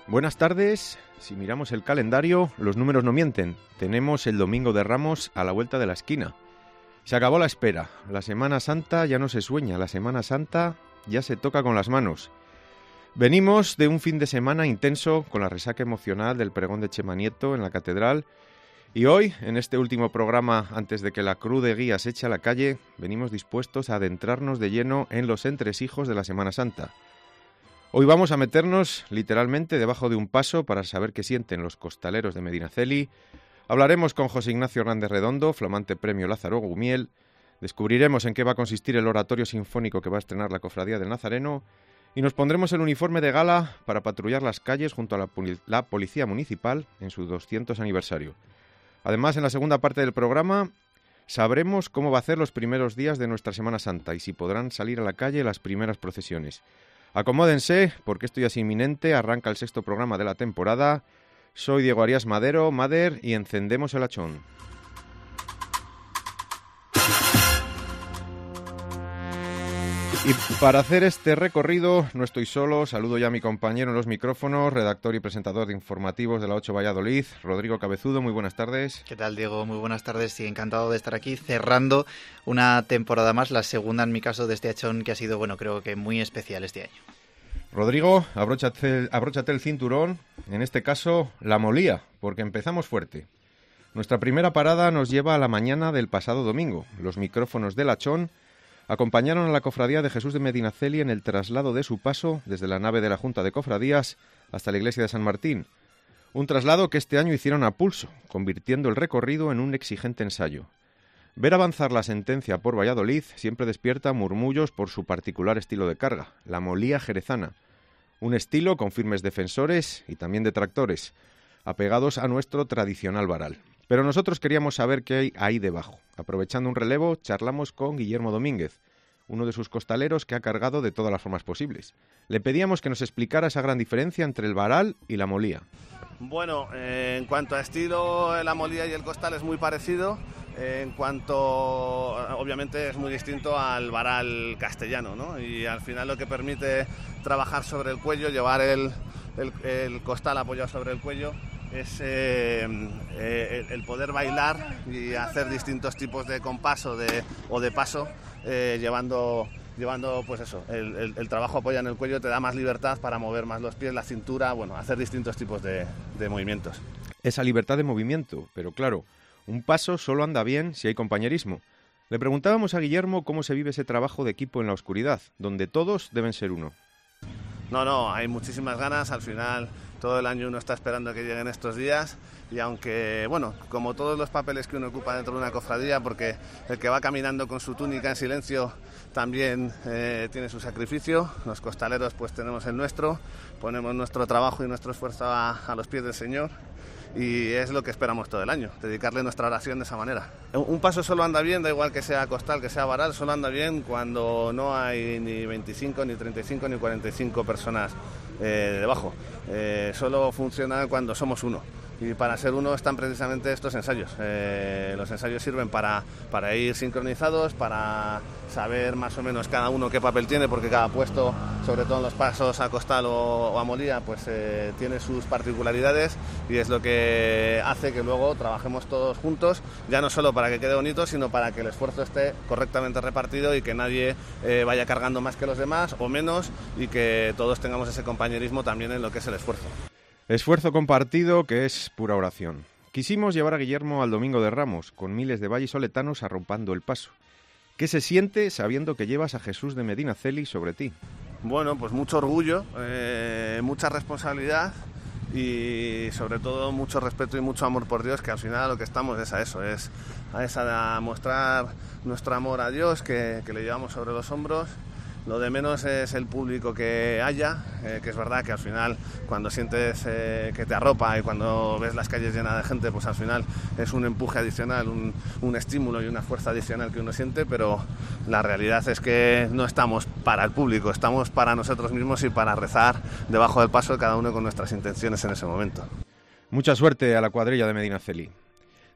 Buenas tardes. Si miramos el calendario, los números no mienten. Tenemos el Domingo de Ramos a la vuelta de la esquina. Se acabó la espera. La Semana Santa ya no se sueña. La Semana Santa ya se toca con las manos. Venimos de un fin de semana intenso con la resaca emocional del pregón de Chema Nieto en la catedral. Y hoy, en este último programa, antes de que la cruz de guía se eche a la calle, venimos dispuestos a adentrarnos de lleno en los entresijos de la Semana Santa. Hoy vamos a meternos literalmente debajo de un paso para saber qué sienten los costaleros de Medinaceli. Hablaremos con José Ignacio Hernández Redondo, flamante premio Lázaro Gumiel. Descubriremos en qué va a consistir el oratorio sinfónico que va a estrenar la Cofradía del Nazareno. Y nos pondremos el uniforme de gala para patrullar las calles junto a la Policía Municipal en su 200 aniversario. Además, en la segunda parte del programa sabremos cómo va a ser los primeros días de nuestra Semana Santa y si podrán salir a la calle las primeras procesiones. Acomódense, porque esto ya es inminente, arranca el 6º programa de la temporada. Soy Diego Arias Madero, Mader, y encendemos el hachón. Y para hacer este recorrido no estoy solo, saludo ya a mi compañero en los micrófonos, redactor y presentador de informativos de la 8 Valladolid, Rodrigo Cabezudo, muy buenas tardes. ¿Qué tal, Diego? Muy buenas tardes y encantado de estar aquí cerrando una temporada más, la segunda en mi caso de este hachón que ha sido, creo que muy especial este año. Rodrigo, abróchate el cinturón, en este caso la molía, porque empezamos fuerte. Nuestra primera parada nos lleva a la mañana del pasado domingo. Los micrófonos del hachón acompañaron a la Cofradía de Jesús de Medinaceli en el traslado de su paso desde la nave de la Junta de Cofradías hasta la iglesia de San Martín. Un traslado que este año hicieron a pulso, convirtiendo el recorrido en un exigente ensayo. Ver avanzar la sentencia por Valladolid siempre despierta murmullos por su particular estilo de carga, la molía jerezana. Un estilo con firmes defensores y también detractores, apegados a nuestro tradicional varal. Pero nosotros queríamos saber qué hay ahí debajo. Aprovechando un relevo, charlamos con Guillermo Domínguez, uno de sus costaleros que ha cargado de todas las formas posibles. Le pedíamos que nos explicara esa gran diferencia entre el varal y la molía. Bueno, en cuanto a estilo, la molía y el costal es muy parecido. En cuanto, obviamente, es muy distinto al varal castellano, ¿no? Y al final lo que permite trabajar sobre el cuello, llevar el costal apoyado sobre el cuello, es el poder bailar y hacer distintos tipos de compás o de paso, llevando pues eso, el trabajo apoya en el cuello, te da más libertad para mover más los pies, la cintura, hacer distintos tipos de movimientos. Esa libertad de movimiento, pero claro, un paso solo anda bien si hay compañerismo. Le preguntábamos a Guillermo cómo se vive ese trabajo de equipo en la oscuridad, donde todos deben ser uno. No, hay muchísimas ganas, al final todo el año uno está esperando que lleguen estos días y aunque, como todos los papeles que uno ocupa dentro de una cofradía, porque el que va caminando con su túnica en silencio también tiene su sacrificio, los costaleros pues tenemos el nuestro, ponemos nuestro trabajo y nuestro esfuerzo a los pies del Señor. Y es lo que esperamos todo el año, dedicarle nuestra oración de esa manera. Un paso solo anda bien, da igual que sea costal, que sea varal, solo anda bien cuando no hay ni 25, ni 35, ni 45 personas debajo. Solo funciona cuando somos uno. Y para ser uno están precisamente estos ensayos. Los ensayos sirven para ir sincronizados, para saber más o menos cada uno qué papel tiene, porque cada puesto, sobre todo en los pasos a costal o a molía, pues tiene sus particularidades y es lo que hace que luego trabajemos todos juntos, ya no solo para que quede bonito, sino para que el esfuerzo esté correctamente repartido y que nadie vaya cargando más que los demás o menos y que todos tengamos ese compañerismo también en lo que es el esfuerzo. Esfuerzo compartido que es pura oración. Quisimos llevar a Guillermo al Domingo de Ramos, con miles de vallisoletanos arropando el paso. ¿Qué se siente sabiendo que llevas a Jesús de Medinaceli sobre ti? Pues mucho orgullo, mucha responsabilidad y sobre todo mucho respeto y mucho amor por Dios, que al final lo que estamos es a eso, es a mostrar nuestro amor a Dios que le llevamos sobre los hombros. Lo de menos es el público que haya, que es verdad que al final cuando sientes que te arropa y cuando ves las calles llenas de gente, pues al final es un empuje adicional, un estímulo y una fuerza adicional que uno siente, pero la realidad es que no estamos para el público, estamos para nosotros mismos y para rezar debajo del paso, cada uno con nuestras intenciones en ese momento. Mucha suerte a la cuadrilla de Medinaceli.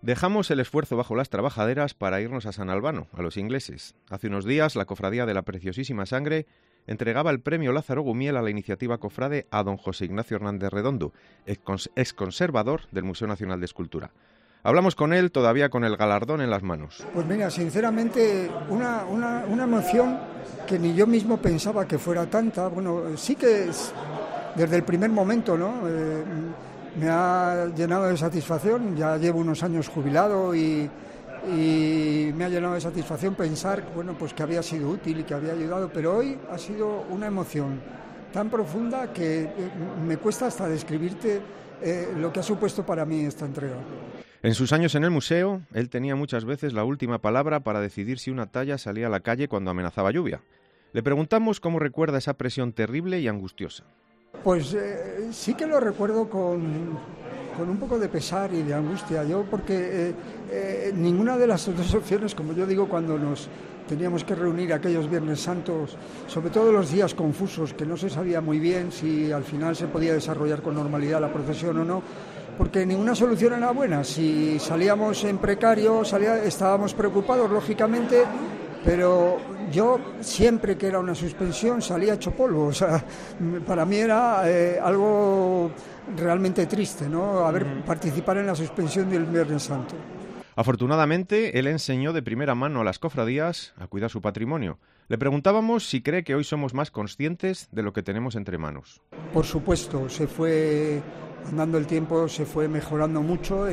Dejamos el esfuerzo bajo las trabajaderas para irnos a San Albano, a los ingleses. Hace unos días, la Cofradía de la Preciosísima Sangre entregaba el premio Lázaro Gumiel a la iniciativa cofrade a don José Ignacio Hernández Redondo, exconservador del Museo Nacional de Escultura. Hablamos con él todavía con el galardón en las manos. Pues mira, sinceramente, una emoción que ni yo mismo pensaba que fuera tanta. Bueno, sí que desde el primer momento, ¿no? Me ha llenado de satisfacción. Ya llevo unos años jubilado y me ha llenado de satisfacción pensar, bueno, pues que había sido útil y que había ayudado, pero hoy ha sido una emoción tan profunda que me cuesta hasta describirte lo que ha supuesto para mí esta entrega. En sus años en el museo, él tenía muchas veces la última palabra para decidir si una talla salía a la calle cuando amenazaba lluvia. Le preguntamos cómo recuerda esa presión terrible y angustiosa. Pues sí que lo recuerdo con un poco de pesar y de angustia. Yo porque ninguna de las dos opciones, como yo digo, cuando nos teníamos que reunir aquellos Viernes Santos, sobre todo los días confusos, que no se sabía muy bien si al final se podía desarrollar con normalidad la procesión o no, porque ninguna solución era buena. Si salíamos en precario, estábamos preocupados, lógicamente, pero yo siempre que era una suspensión salía hecho polvo. O sea, para mí era algo realmente triste, ¿no? Participar en la suspensión del Viernes Santo. Afortunadamente, él enseñó de primera mano a las cofradías a cuidar su patrimonio. Le preguntábamos si cree que hoy somos más conscientes de lo que tenemos entre manos. Por supuesto, se fue andando el tiempo, se fue mejorando mucho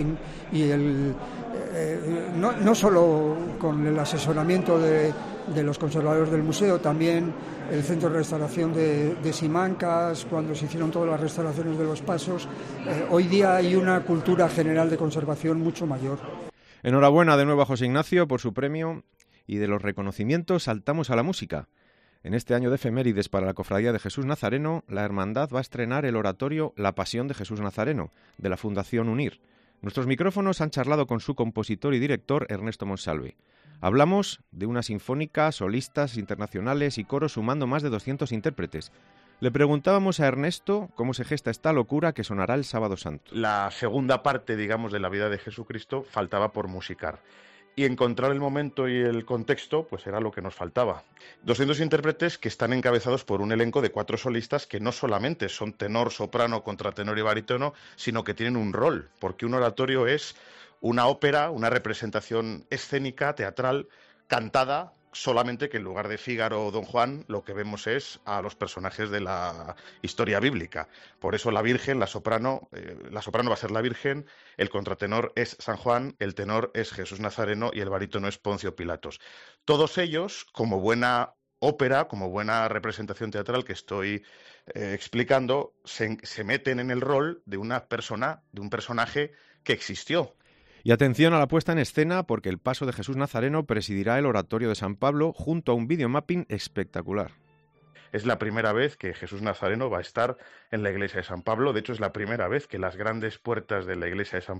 no solo con el asesoramiento de los conservadores del museo, también el Centro de Restauración de Simancas, cuando se hicieron todas las restauraciones de los pasos. Hoy día hay una cultura general de conservación mucho mayor. Enhorabuena de nuevo a José Ignacio por su premio, y de los reconocimientos saltamos a la música. En este año de efemérides para la Cofradía de Jesús Nazareno, la Hermandad va a estrenar el oratorio La Pasión de Jesús Nazareno, de la Fundación UNIR. Nuestros micrófonos han charlado con su compositor y director, Ernesto Monsalve. Hablamos de una sinfónica, solistas internacionales y coros sumando más de 200 intérpretes. Le preguntábamos a Ernesto cómo se gesta esta locura que sonará el Sábado Santo. La segunda parte, digamos, de la vida de Jesucristo faltaba por musicar. Y encontrar el momento y el contexto, pues era lo que nos faltaba. 200 intérpretes que están encabezados por un elenco de 4 solistas que no solamente son tenor, soprano, contratenor y barítono, sino que tienen un rol, porque un oratorio es una ópera, una representación escénica, teatral, cantada, solamente que en lugar de Fígaro o Don Juan, lo que vemos es a los personajes de la historia bíblica. Por eso la Virgen, la soprano va a ser la Virgen, el contratenor es San Juan, el tenor es Jesús Nazareno y el barítono es Poncio Pilatos. Todos ellos, como buena ópera, como buena representación teatral que estoy explicando, se meten en el rol de una persona, de un personaje que existió. Y atención a la puesta en escena, porque el paso de Jesús Nazareno presidirá el oratorio de San Pablo junto a un videomapping espectacular. Es la primera vez que Jesús Nazareno va a estar en la iglesia de San Pablo. De hecho, es la primera vez que las grandes puertas de la iglesia de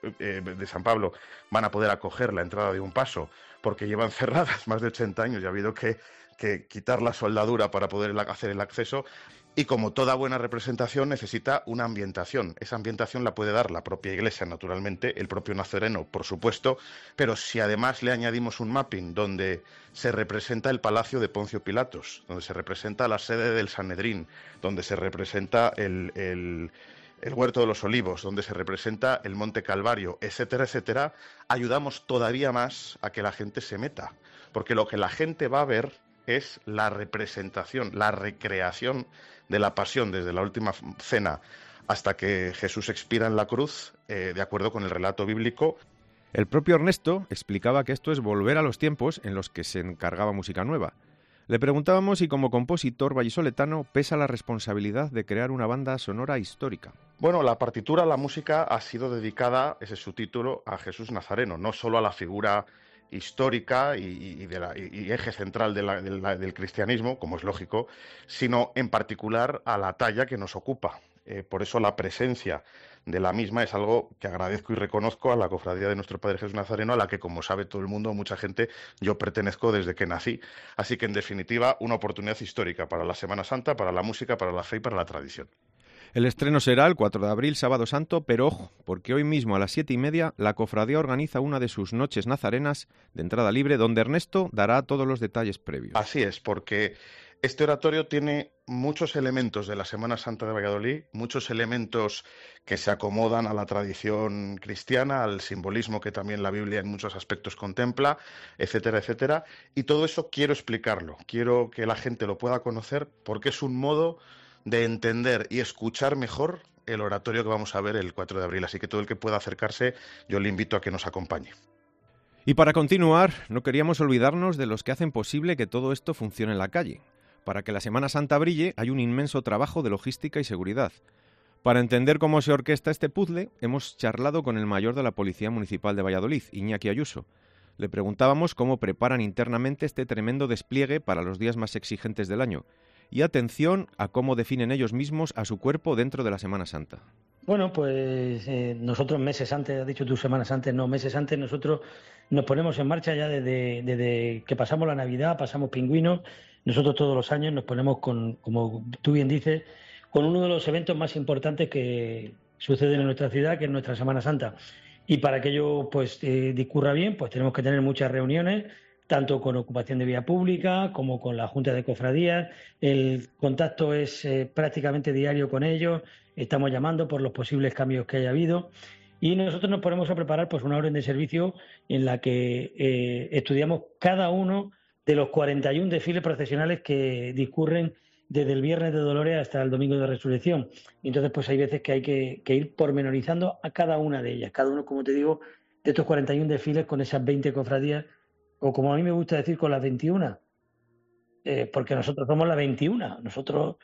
San Pablo van a poder acoger la entrada de un paso, porque llevan cerradas más de 80 años y ha habido que quitar la soldadura para poder hacer el acceso. Y como toda buena representación necesita una ambientación. Esa ambientación la puede dar la propia iglesia, naturalmente, el propio Nazareno, por supuesto, pero si además le añadimos un mapping donde se representa el palacio de Poncio Pilatos, donde se representa la sede del Sanedrín, donde se representa el Huerto de los Olivos, donde se representa el Monte Calvario, etcétera, etcétera, ayudamos todavía más a que la gente se meta, porque lo que la gente va a ver es la representación, la recreación de la pasión desde la última cena hasta que Jesús expira en la cruz, de acuerdo con el relato bíblico. El propio Ernesto explicaba que esto es volver a los tiempos en los que se encargaba música nueva. Le preguntábamos si como compositor vallisoletano pesa la responsabilidad de crear una banda sonora histórica. Bueno, la partitura, la música ha sido dedicada, ese es su título, a Jesús Nazareno, no solo a la figura histórica y eje central del cristianismo, como es lógico, sino en particular a la talla que nos ocupa. Por eso la presencia de la misma es algo que agradezco y reconozco a la Cofradía de Nuestro Padre Jesús Nazareno, a la que, como sabe todo el mundo, mucha gente, yo pertenezco desde que nací. Así que, en definitiva, una oportunidad histórica para la Semana Santa, para la música, para la fe y para la tradición. El estreno será el 4 de abril, Sábado Santo, pero ojo, porque hoy mismo a las 7:30 la cofradía organiza una de sus noches nazarenas de entrada libre, donde Ernesto dará todos los detalles previos. Así es, porque este oratorio tiene muchos elementos de la Semana Santa de Valladolid, muchos elementos que se acomodan a la tradición cristiana, al simbolismo que también la Biblia en muchos aspectos contempla, etcétera, etcétera. Y todo eso quiero explicarlo, quiero que la gente lo pueda conocer porque es un modo de entender y escuchar mejor el oratorio que vamos a ver el 4 de abril. Así que todo el que pueda acercarse, yo le invito a que nos acompañe. Y para continuar, no queríamos olvidarnos de los que hacen posible que todo esto funcione en la calle. Para que la Semana Santa brille, hay un inmenso trabajo de logística y seguridad. Para entender cómo se orquesta este puzzle, hemos charlado con el mayor de la Policía Municipal de Valladolid, Iñaki Ayuso. Le preguntábamos cómo preparan internamente este tremendo despliegue para los días más exigentes del año. Y atención a cómo definen ellos mismos a su cuerpo dentro de la Semana Santa. Bueno, pues nosotros meses antes, has dicho tú semanas antes, no, meses antes nosotros nos ponemos en marcha ya desde que pasamos la Navidad, pasamos Pingüinos. Nosotros todos los años nos ponemos como tú bien dices, con uno de los eventos más importantes que suceden en nuestra ciudad, que es nuestra Semana Santa. Y para que ello pues discurra bien, pues tenemos que tener muchas reuniones, tanto con ocupación de vía pública como con la Junta de Cofradías. El contacto es prácticamente diario con ellos, estamos llamando por los posibles cambios que haya habido y nosotros nos ponemos a preparar pues una orden de servicio en la que estudiamos cada uno de los 41 desfiles procesionales que discurren desde el Viernes de Dolores hasta el Domingo de Resurrección. Y entonces pues hay veces que hay que ir pormenorizando a cada una de ellas, cada uno, como te digo, de estos 41 desfiles con esas 20 cofradías, o como a mí me gusta decir, con las 21, porque nosotros somos la 21. Nosotros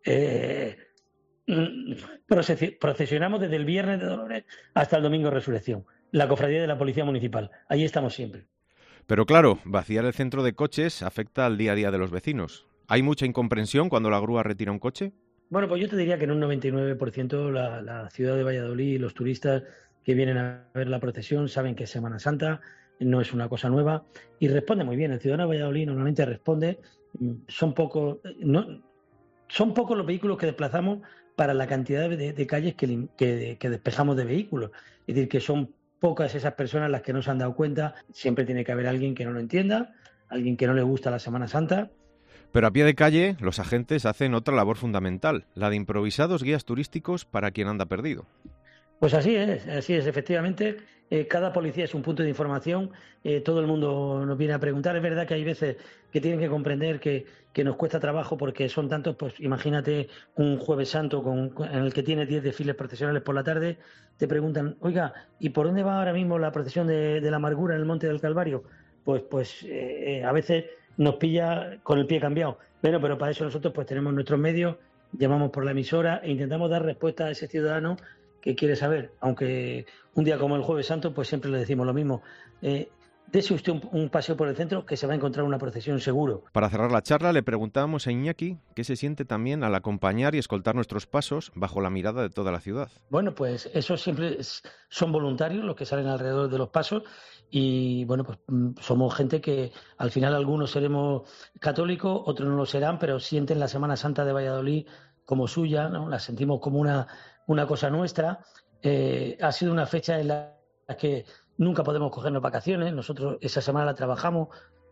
procesionamos desde el Viernes de Dolores hasta el Domingo de Resurrección, la cofradía de la Policía Municipal. Allí estamos siempre. Pero claro, vaciar el centro de coches afecta al día a día de los vecinos. ¿Hay mucha incomprensión cuando la grúa retira un coche? Bueno, pues yo te diría que en un 99% la ciudad de Valladolid y los turistas que vienen a ver la procesión saben que es Semana Santa, no es una cosa nueva y responde muy bien. El ciudadano de Valladolid normalmente responde. Son pocos los vehículos que desplazamos para la cantidad de calles que despejamos de vehículos. Es decir, que son pocas esas personas las que no se han dado cuenta. Siempre tiene que haber alguien que no lo entienda, alguien que no le gusta la Semana Santa. Pero a pie de calle, los agentes hacen otra labor fundamental, la de improvisados guías turísticos para quien anda perdido. Pues así es, efectivamente. Cada policía es un punto de información, todo el mundo nos viene a preguntar. Es verdad que hay veces que tienen que comprender que nos cuesta trabajo porque son tantos, pues imagínate un Jueves Santo en el que tienes 10 desfiles procesionales por la tarde, te preguntan, oiga, ¿y por dónde va ahora mismo la procesión de la amargura en el Monte del Calvario? Pues a veces nos pilla con el pie cambiado. Bueno, pero para eso nosotros pues tenemos nuestros medios, llamamos por la emisora e intentamos dar respuesta a ese ciudadano que quiere saber, aunque un día como el Jueves Santo, pues siempre le decimos lo mismo. Dese usted un paseo por el centro que se va a encontrar una procesión seguro. Para cerrar la charla le preguntábamos a Iñaki qué se siente también al acompañar y escoltar nuestros pasos bajo la mirada de toda la ciudad. Bueno, pues eso siempre son voluntarios los que salen alrededor de los pasos y bueno, pues somos gente que al final algunos seremos católicos, otros no lo serán, pero sienten la Semana Santa de Valladolid como suya, ¿no? La sentimos como una cosa nuestra. Ha sido una fecha en la que nunca podemos cogernos vacaciones. Nosotros esa semana la trabajamos.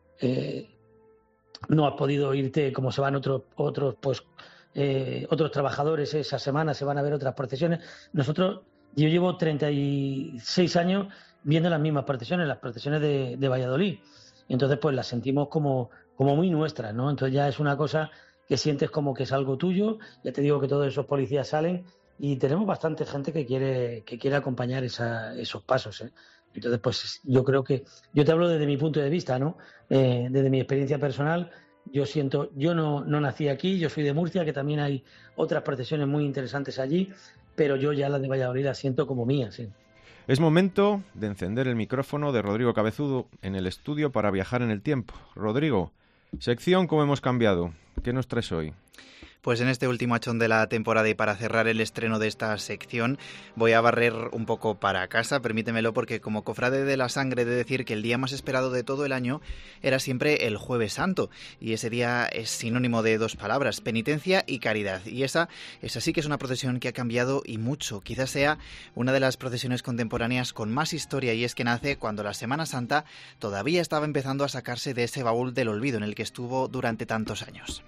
No has podido irte como se van otros trabajadores esa semana, se van a ver otras procesiones. Yo llevo 36 años viendo las mismas procesiones, las procesiones de Valladolid. Y entonces pues las sentimos como muy nuestras, ¿no? Entonces ya es una cosa que sientes como que es algo tuyo. Ya te digo que todos esos policías salen y tenemos bastante gente que quiere acompañar esos pasos, ¿eh? Entonces, pues yo creo que, yo te hablo desde mi punto de vista, ¿no? Desde mi experiencia personal, yo no nací aquí, yo soy de Murcia, que también hay otras procesiones muy interesantes allí, pero yo ya las de Valladolid las siento como mías, ¿sí? Es momento de encender el micrófono de Rodrigo Cabezudo en el estudio para viajar en el tiempo. Rodrigo, sección ¿Cómo hemos cambiado? ¿Qué nos traes hoy? Pues en este último achón de la temporada y para cerrar el estreno de esta sección voy a barrer un poco para casa, permítemelo, porque como cofrade de la sangre he de decir que el día más esperado de todo el año era siempre el Jueves Santo, y ese día es sinónimo de dos palabras, penitencia y caridad, y esa sí que es una procesión que ha cambiado y mucho. Quizás sea una de las procesiones contemporáneas con más historia, y es que nace cuando la Semana Santa todavía estaba empezando a sacarse de ese baúl del olvido en el que estuvo durante tantos años.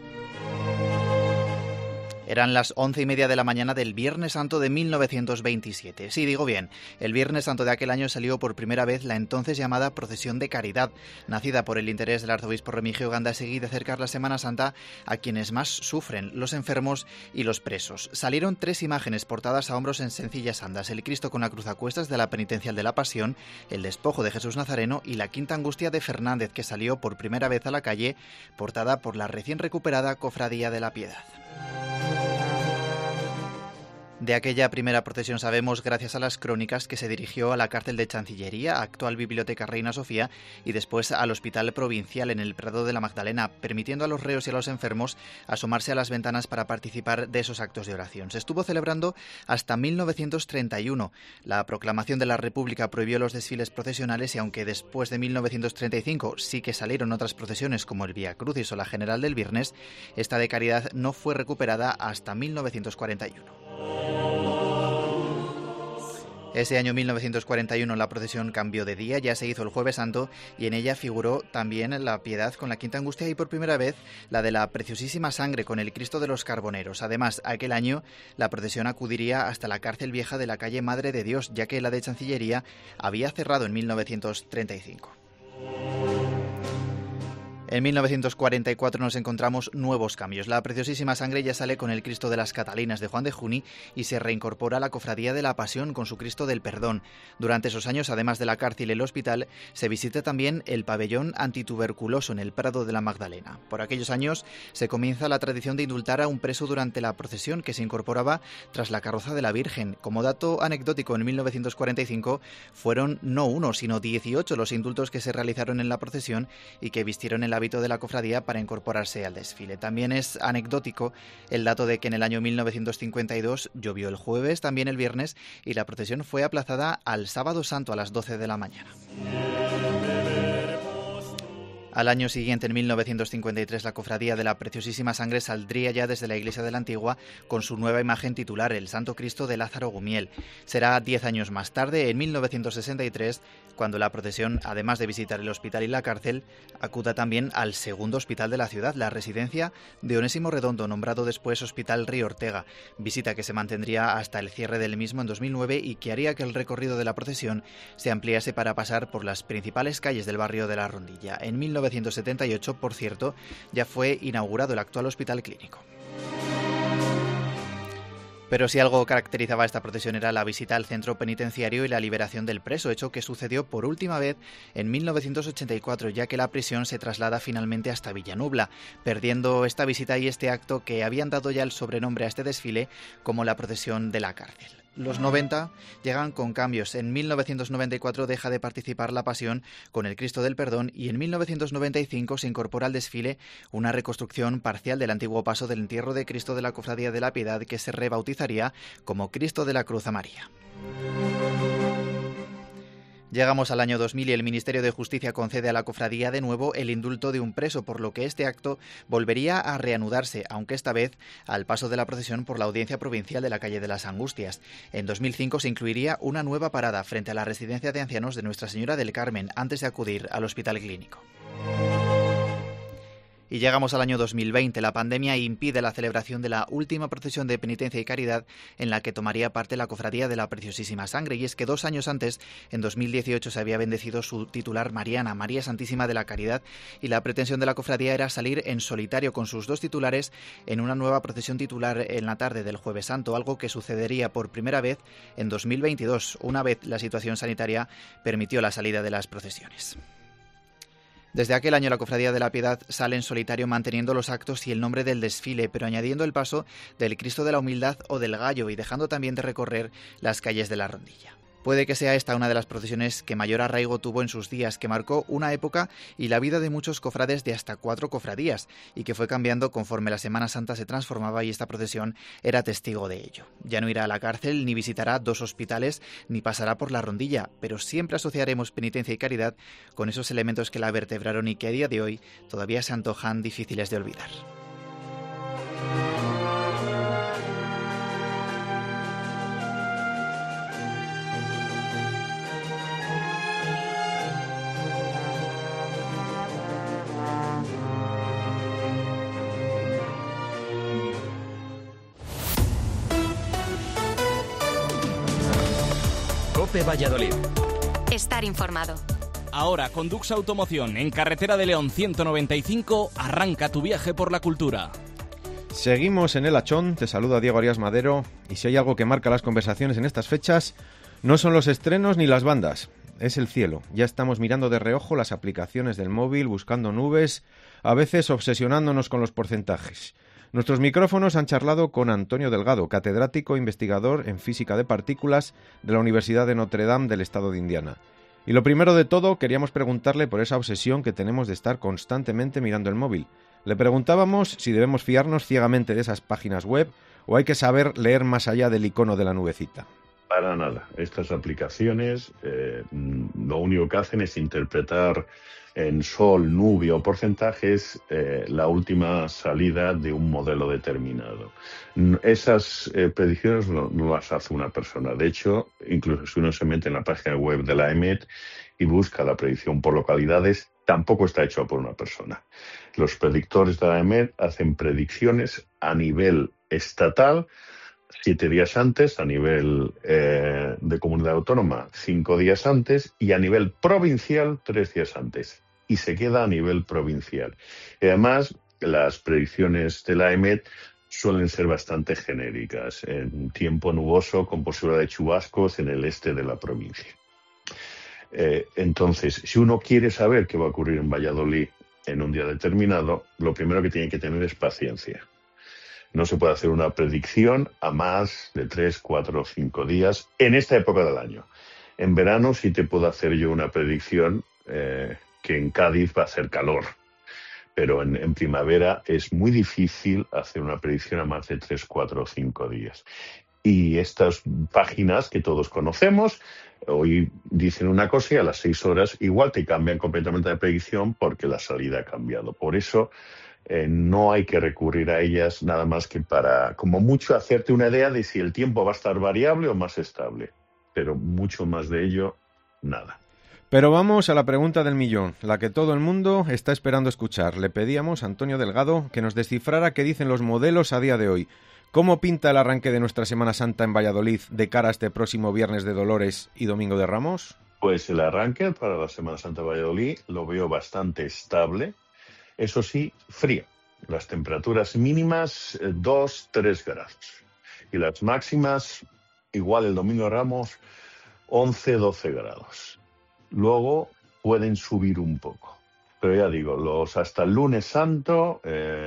Eran las 11:30 de la mañana del Viernes Santo de 1927. Sí, digo bien, el Viernes Santo de aquel año salió por primera vez la entonces llamada Procesión de Caridad, nacida por el interés del arzobispo Remigio Gandásegui de acercar la Semana Santa a quienes más sufren, los enfermos y los presos. Salieron 3 imágenes portadas a hombros en sencillas andas: el Cristo con la cruz a cuestas de la penitencial de la Pasión, el despojo de Jesús Nazareno y la Quinta Angustia de Fernández, que salió por primera vez a la calle, portada por la recién recuperada Cofradía de la Piedad. De aquella primera procesión sabemos gracias a las crónicas que se dirigió a la cárcel de Chancillería, actual Biblioteca Reina Sofía, y después al Hospital Provincial en el Prado de la Magdalena, permitiendo a los reos y a los enfermos asomarse a las ventanas para participar de esos actos de oración. Se estuvo celebrando hasta 1931. La proclamación de la República prohibió los desfiles procesionales, y aunque después de 1935 sí que salieron otras procesiones como el Vía Crucis o la General del Viernes, esta de caridad no fue recuperada hasta 1941. Ese año 1941 la procesión cambió de día, ya se hizo el Jueves Santo, y en ella figuró también la Piedad con la Quinta Angustia y por primera vez la de la Preciosísima Sangre con el Cristo de los Carboneros. Además, aquel año la procesión acudiría hasta la cárcel vieja de la calle Madre de Dios, ya que la de Chancillería había cerrado en 1935. En 1944 nos encontramos nuevos cambios. La Preciosísima Sangre ya sale con el Cristo de las Catalinas de Juan de Juni y se reincorpora la Cofradía de la Pasión con su Cristo del Perdón. Durante esos años, además de la cárcel y el hospital, se visita también el pabellón antituberculoso en el Prado de la Magdalena. Por aquellos años se comienza la tradición de indultar a un preso durante la procesión, que se incorporaba tras la carroza de la Virgen. Como dato anecdótico, en 1945 fueron no 1, sino 18 los indultos que se realizaron en la procesión y que vistieron el hábito de la cofradía para incorporarse al desfile. También es anecdótico el dato de que en el año 1952 llovió el jueves, también el viernes, y la procesión fue aplazada al sábado santo a las 12 de la mañana. Al año siguiente, en 1953, la Cofradía de la Preciosísima Sangre saldría ya desde la iglesia de la Antigua con su nueva imagen titular, el Santo Cristo de Lázaro Gumiel. Será 10 años más tarde, en 1963, cuando la procesión, además de visitar el hospital y la cárcel, acuda también al segundo hospital de la ciudad, la residencia de Onésimo Redondo, nombrado después Hospital Río Ortega, visita que se mantendría hasta el cierre del mismo en 2009 y que haría que el recorrido de la procesión se ampliase para pasar por las principales calles del barrio de La Rondilla. En 1978, por cierto, ya fue inaugurado el actual hospital clínico. Pero si algo caracterizaba esta procesión era la visita al centro penitenciario y la liberación del preso, hecho que sucedió por última vez en 1984, ya que la prisión se traslada finalmente hasta Villanubla, perdiendo esta visita y este acto que habían dado ya el sobrenombre a este desfile como la procesión de la cárcel. Los 90 llegan con cambios. En 1994 deja de participar la Pasión con el Cristo del Perdón y en 1995 se incorpora al desfile una reconstrucción parcial del antiguo paso del entierro de Cristo de la Cofradía de la Piedad, que se rebautizaría como Cristo de la Cruz a María. Llegamos al año 2000 y el Ministerio de Justicia concede a la cofradía de nuevo el indulto de un preso, por lo que este acto volvería a reanudarse, aunque esta vez al paso de la procesión por la Audiencia Provincial de la calle de las Angustias. En 2005 se incluiría una nueva parada frente a la residencia de ancianos de Nuestra Señora del Carmen, antes de acudir al hospital clínico. Y llegamos al año 2020. La pandemia impide la celebración de la última procesión de penitencia y caridad en la que tomaría parte la Cofradía de la Preciosísima Sangre. Y es que 2 años antes, en 2018, se había bendecido su titular mariana, María Santísima de la Caridad, y la pretensión de la cofradía era salir en solitario con sus 2 titulares en una nueva procesión titular en la tarde del Jueves Santo, algo que sucedería por primera vez en 2022, una vez la situación sanitaria permitió la salida de las procesiones. Desde aquel año la Cofradía de la Piedad sale en solitario manteniendo los actos y el nombre del desfile, pero añadiendo el paso del Cristo de la Humildad o del Gallo y dejando también de recorrer las calles de La Rondilla. Puede que sea esta una de las procesiones que mayor arraigo tuvo en sus días, que marcó una época y la vida de muchos cofrades de hasta 4 cofradías, y que fue cambiando conforme la Semana Santa se transformaba, y esta procesión era testigo de ello. Ya no irá a la cárcel, ni visitará 2 hospitales, ni pasará por la rondilla, pero siempre asociaremos penitencia y caridad con esos elementos que la vertebraron y que a día de hoy todavía se antojan difíciles de olvidar. COPE Valladolid. Estar informado. Ahora con Dux Automoción, en Carretera de León 195, arranca tu viaje por la cultura. Seguimos en el Hachón, te saluda Diego Arias Madero, y si hay algo que marca las conversaciones en estas fechas, no son los estrenos ni las bandas, es el cielo. Ya estamos mirando de reojo las aplicaciones del móvil, buscando nubes, a veces obsesionándonos con los porcentajes. Nuestros micrófonos han charlado con Antonio Delgado, catedrático e investigador en física de partículas de la Universidad de Notre Dame del estado de Indiana. Y lo primero de todo, queríamos preguntarle por esa obsesión que tenemos de estar constantemente mirando el móvil. Le preguntábamos si debemos fiarnos ciegamente de esas páginas web o hay que saber leer más allá del icono de la nubecita. Para nada. Estas aplicaciones lo único que hacen es interpretar en sol, nube o porcentajes la última salida de un modelo determinado. Esas predicciones no las hace una persona. De hecho, incluso si uno se mete en la página web de la EMET y busca la predicción por localidades, tampoco está hecho por una persona. Los predictores de la EMET hacen predicciones a nivel estatal 7 días antes, a nivel de comunidad autónoma 5 días antes y a nivel provincial 3 días antes. Y se queda a nivel provincial. Y además, las predicciones de la EMET suelen ser bastante genéricas, en tiempo nuboso con posibilidad de chubascos en el este de la provincia. Entonces, si uno quiere saber qué va a ocurrir en Valladolid en un día determinado, lo primero que tiene que tener es paciencia. No se puede hacer una predicción a más de 3, 4 o 5 días en esta época del año. En verano sí te puedo hacer yo una predicción que en Cádiz va a hacer calor, pero en primavera es muy difícil hacer una predicción a más de 3, 4 o 5 días. Y estas páginas que todos conocemos, hoy dicen una cosa y a las 6 horas igual te cambian completamente de predicción porque la salida ha cambiado. Por eso no hay que recurrir a ellas nada más que para, como mucho, hacerte una idea de si el tiempo va a estar variable o más estable. Pero mucho más de ello, nada. Pero vamos a la pregunta del millón, la que todo el mundo está esperando escuchar. Le pedíamos a Antonio Delgado que nos descifrara qué dicen los modelos a día de hoy. ¿Cómo pinta el arranque de nuestra Semana Santa en Valladolid de cara a este próximo Viernes de Dolores y Domingo de Ramos? Pues el arranque para la Semana Santa de Valladolid lo veo bastante estable. Eso sí, frío. Las temperaturas mínimas 2-3 grados. Y las máximas, igual el Domingo de Ramos, 11-12 grados. Luego pueden subir un poco. Pero ya digo, hasta el lunes santo,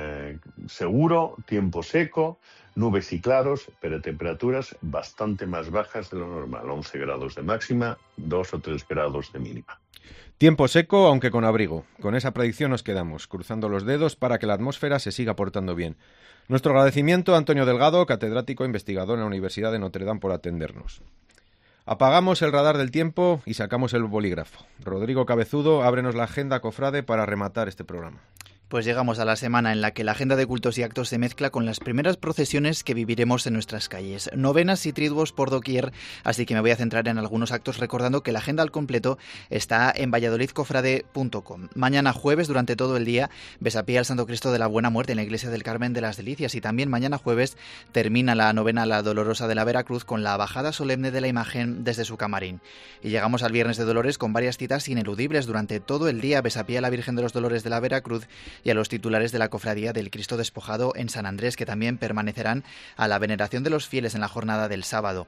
seguro, tiempo seco, nubes y claros, pero temperaturas bastante más bajas de lo normal. 11 grados de máxima, 2 o 3 grados de mínima. Tiempo seco, aunque con abrigo. Con esa predicción nos quedamos, cruzando los dedos para que la atmósfera se siga portando bien. Nuestro agradecimiento a Antonio Delgado, catedrático e investigador en la Universidad de Notre Dame, por atendernos. Apagamos el radar del tiempo y sacamos el bolígrafo. Rodrigo Cabezudo, ábrenos la agenda, cofrade, para rematar este programa. Pues llegamos a la semana en la que la agenda de cultos y actos se mezcla con las primeras procesiones que viviremos en nuestras calles. Novenas y triduos por doquier, así que me voy a centrar en algunos actos recordando que la agenda al completo está en valladolidcofrade.com. Mañana jueves, durante todo el día, besapié al Santo Cristo de la Buena Muerte en la Iglesia del Carmen de las Delicias, y también mañana jueves termina la novena a la Dolorosa de la Veracruz con la bajada solemne de la imagen desde su camarín. Y llegamos al Viernes de Dolores con varias citas ineludibles durante todo el día. Besapié a la Virgen de los Dolores de la Veracruz y a los titulares de la Cofradía del Cristo Despojado en San Andrés, que también permanecerán a la veneración de los fieles en la jornada del sábado.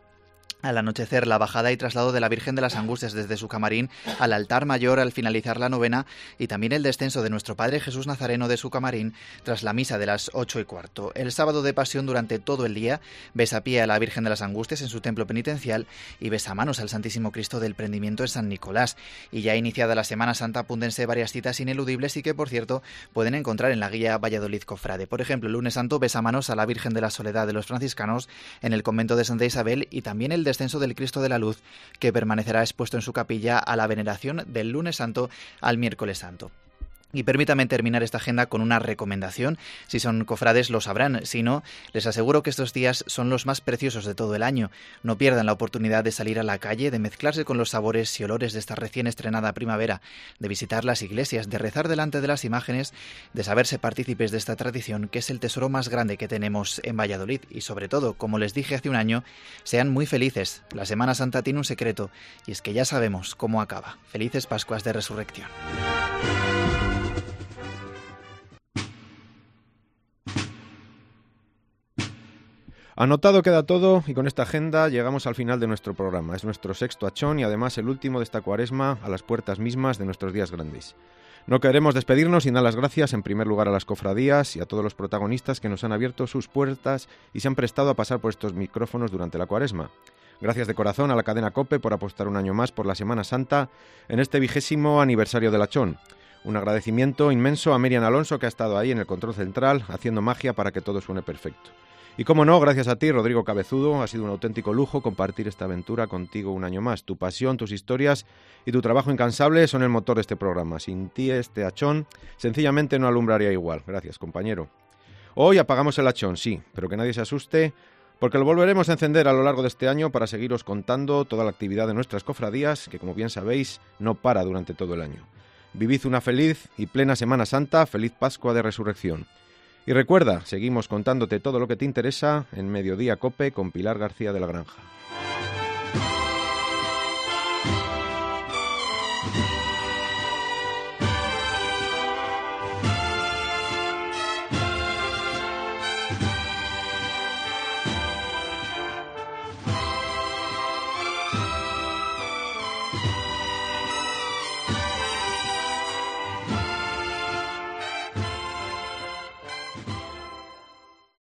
Al anochecer, la bajada y traslado de la Virgen de las Angustias desde su camarín al altar mayor al finalizar la novena, y también el descenso de nuestro Padre Jesús Nazareno de su camarín tras la misa de las 8:15. El sábado de Pasión, durante todo el día, besapié a la Virgen de las Angustias en su templo penitencial y besamanos al Santísimo Cristo del Prendimiento en San Nicolás. Y ya iniciada la Semana Santa, apúntense varias citas ineludibles y que, por cierto, pueden encontrar en la guía Valladolid Cofrade. Por ejemplo, el lunes santo, besamanos a la Virgen de la Soledad de los franciscanos en el convento de Santa Isabel, y también el descenso del Cristo de la Luz, que permanecerá expuesto en su capilla a la veneración del lunes santo al miércoles santo. Y permítame terminar esta agenda con una recomendación. Si son cofrades lo sabrán, si no, les aseguro que estos días son los más preciosos de todo el año. No pierdan la oportunidad de salir a la calle, de mezclarse con los sabores y olores de esta recién estrenada primavera, de visitar las iglesias, de rezar delante de las imágenes, de saberse partícipes de esta tradición que es el tesoro más grande que tenemos en Valladolid. Y sobre todo, como les dije hace un año, sean muy felices. La Semana Santa tiene un secreto, y es que ya sabemos cómo acaba. Felices Pascuas de Resurrección. Anotado queda todo, y con esta agenda llegamos al final de nuestro programa. Es nuestro sexto achón y además el último de esta cuaresma, a las puertas mismas de nuestros días grandes. No queremos despedirnos sin dar las gracias en primer lugar a las cofradías y a todos los protagonistas que nos han abierto sus puertas y se han prestado a pasar por estos micrófonos durante la cuaresma. Gracias de corazón a la cadena COPE por apostar un año más por la Semana Santa en este 20º aniversario del achón. Un agradecimiento inmenso a Miriam Alonso, que ha estado ahí en el control central haciendo magia para que todo suene perfecto. Y como no, gracias a ti, Rodrigo Cabezudo, ha sido un auténtico lujo compartir esta aventura contigo un año más. Tu pasión, tus historias y tu trabajo incansable son el motor de este programa. Sin ti este achón sencillamente no alumbraría igual. Gracias, compañero. Hoy apagamos el achón, sí, pero que nadie se asuste, porque lo volveremos a encender a lo largo de este año para seguiros contando toda la actividad de nuestras cofradías, que como bien sabéis, no para durante todo el año. Vivid una feliz y plena Semana Santa, feliz Pascua de Resurrección. Y recuerda, seguimos contándote todo lo que te interesa en Mediodía Cope con Pilar García de la Granja.